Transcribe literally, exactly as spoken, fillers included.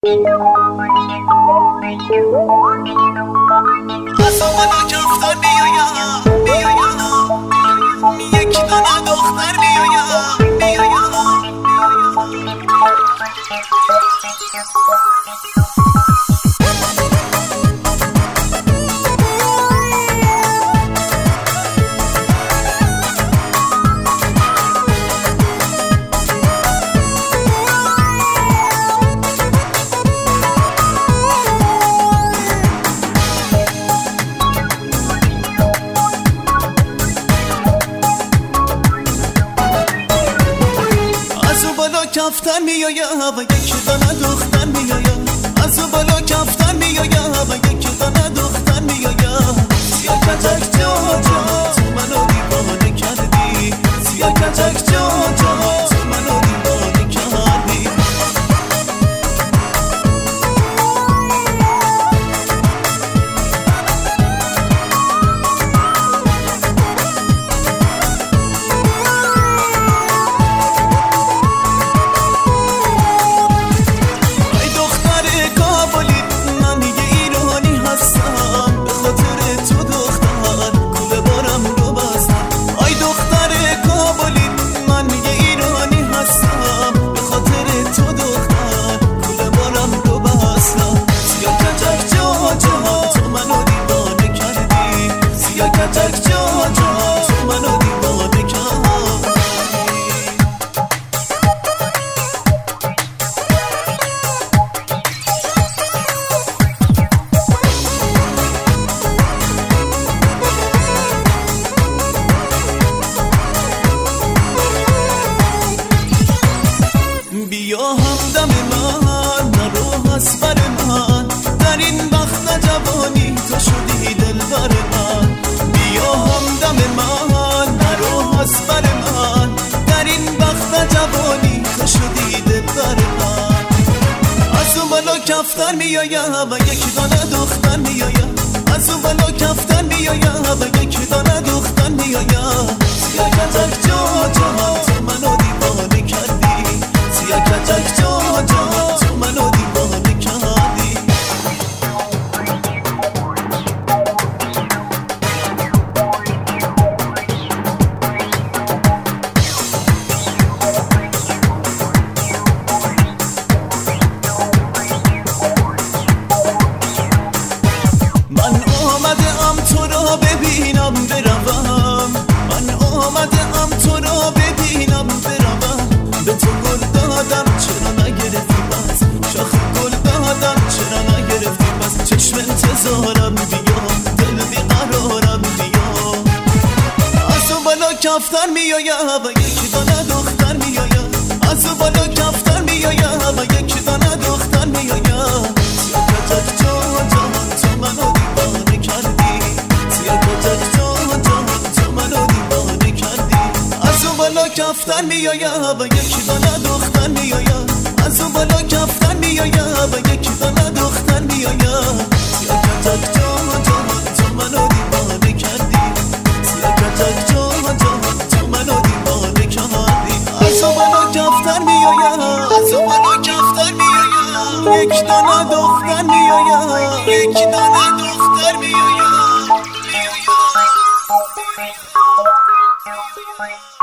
منو کفتار میایم میایم یک دانه دختر میایم میایم کفتر میایم و یک دانه دختر میایم از اون بالا کفتر میایم و یک دانه دختر میایم سیاه کتک جا جا تو منو دیوانه کردی سیاه کتک جا جا تو منو دیوانه کردی بیا همدم من نرو از بر من در این وقت جوانی تو شدی دلبر من بیا همدم من نرو از بر من در این وقت جوانی تو شدی دلبر من از اون بالا کفتر میایم و یک دانه دختر میایم از اون بالا کفتر میایم و یک دانه دختر میایم سیاه کتک جا جا تو منو دیوانه کردی سیاه کتک جا جا تو منو دیوانه کردی من آمدم تو را ببینم بروم من آمدم تو را ببینم بروم به تو گل دادم چرا نگرفتی بس شاخ گل دادم چرا نگرفتی بس چشم انتظارم بیا دل بیقرارم بیا از اون بالا کفتر میایم و یک دانه دختر میایم از اون بالا کفتر میایم و یک دانه دختر میایم سیاه کتک جا جا تو منو دیوانه کردی سیاه کتک جا جا تو منو دیوانه کردی از اون بالا کفتر میایم و یک دانه دختر میایم از اون بالا کفتر میایم و یک دانه دختر میایم سیاه کتک جا جا تو منو دیوانه کردی سیاه کتک جا جا تو منو دیوانه کردی از اون بالا کفتر میایم از اون بالا کفتر میایم یک دانه دختر میایم یک دانه دختر میایم